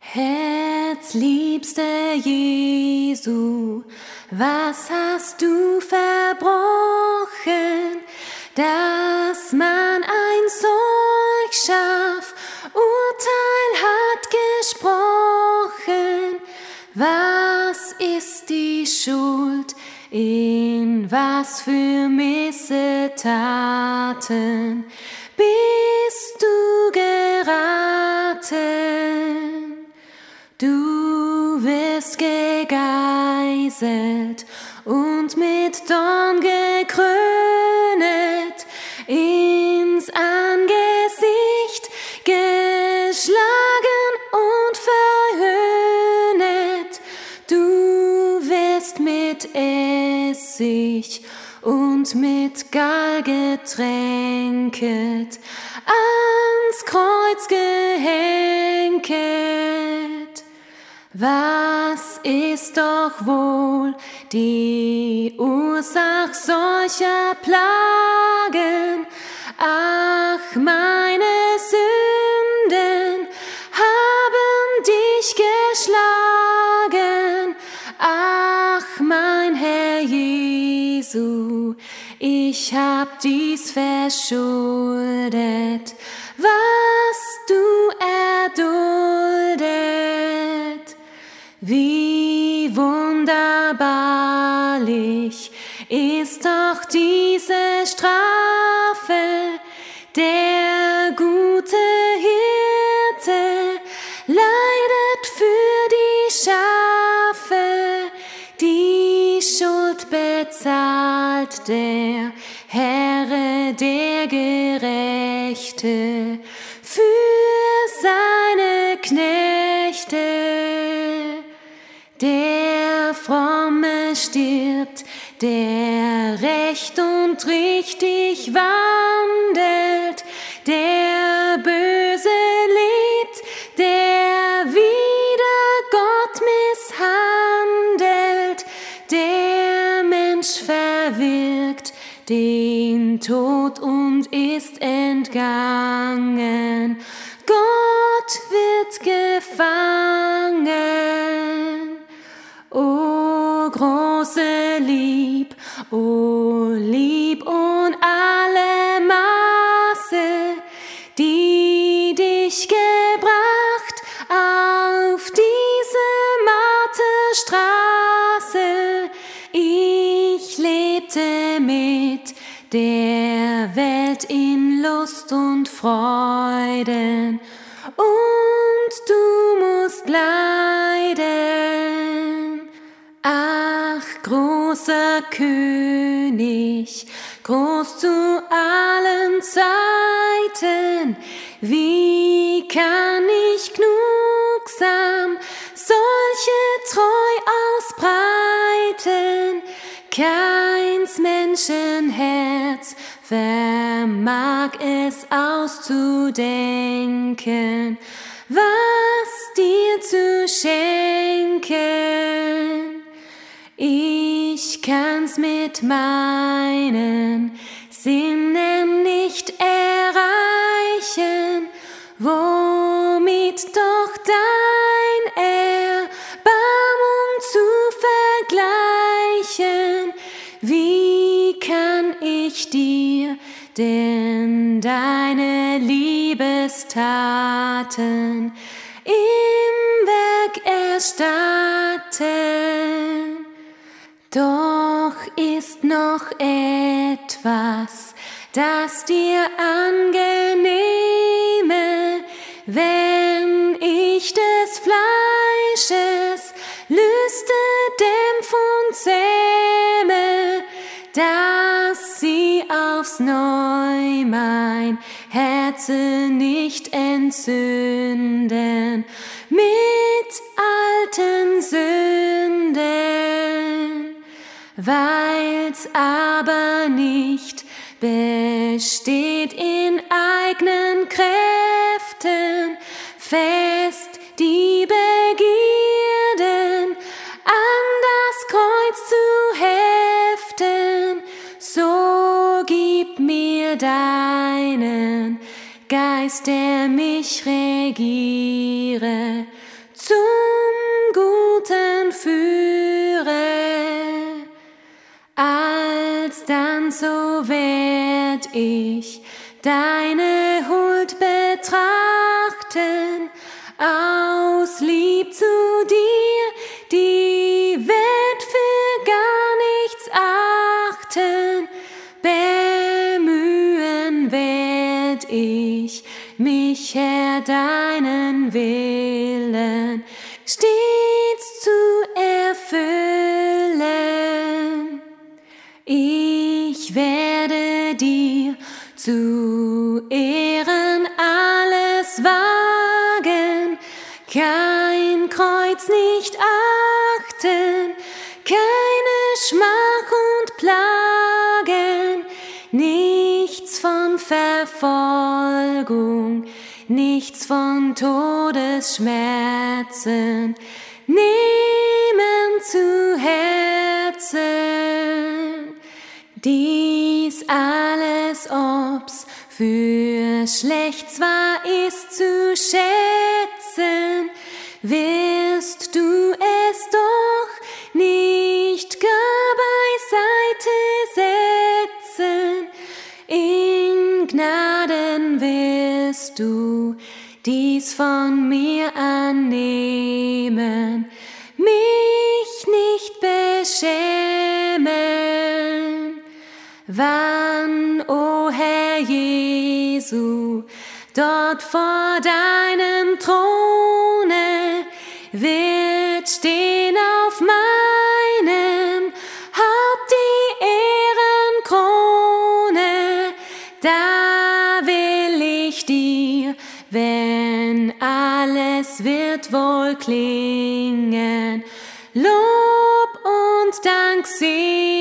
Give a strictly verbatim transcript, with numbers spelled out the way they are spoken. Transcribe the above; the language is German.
Herzliebster Jesu, was hast du verbrochen, dass man ein solch scharf Urteil hat gesprochen? Was ist die Schuld, in was für Missetaten bist du geraten? Du wirst gegeißelt und mit Dorn gekrönet, ins Angesicht geschlagen und verhöhnet. Du wirst mit Essig und mit Gall getränket, ans Kreuz gehängt. Was ist doch wohl die Ursache solcher Plagen? Ach, meine Sünden haben dich geschlagen. Ach, mein Herr Jesu, ich hab dies verschuldet, was du erduldet. Wie wunderbarlich ist doch diese Strafe, der gute Hirte leidet für die Schafe, die Schuld bezahlt der Herr, der Gerechte, für seine Knechte. Der Fromme stirbt, der recht und richtig wandelt, der Böse lebt, der wider Gott misshandelt, der Mensch verwirkt den Tod und ist entgangen, Gott wird gefangen. O große Lieb, o Lieb und alle Maße, die dich gebracht auf diese Marterstraße. Ich lebte mit der Welt in Lust und Freuden, und du musst leiden. Ach, großer König, groß zu allen Zeiten, wie kann ich gnugsam solche Treu ausbreiten? Keins Menschenherz vermag es auszudenken, was dir zu schenken. Ich kann's mit meinen Sinnen nicht erreichen, womit doch dein Erbarmung zu vergleichen. Wie kann ich dir denn deine Liebestaten im Werk erstatten? Doch ist noch etwas, das dir angenehme, wenn ich des Fleisches Lüste dämpf und zähme, dass sie aufs Neu mein Herze nicht entzünden mit alten Sünden. Weil's aber nicht besteht in eigenen Kräften, fest die Begierden an das Kreuz zu heften, so gib mir deinen Geist, der mich regiere, werd ich deine Huld betrachten, aus Lieb zu dir, die Welt für gar nichts achten. Bemühen werd ich mich, Herr, deinen Willen stets zu erfüllen. Ich werde dir zu Ehren alles wagen, kein Kreuz nicht achten, keine Schmach und Plagen, nichts von Verfolgung, nichts von Todesschmerzen nehmen zu Herzen. Dies alles, ob's für schlecht zwar ist zu schätzen, wirst du es doch nicht gar beiseite setzen. In Gnaden wirst du dies von mir annehmen, mich nicht beschämen. Wann, o Herr Jesu, dort vor deinem Throne wird stehen auf meinem Haupt die Ehrenkrone, da will ich dir, wenn alles wird wohl klingen, Lob und Dank singen.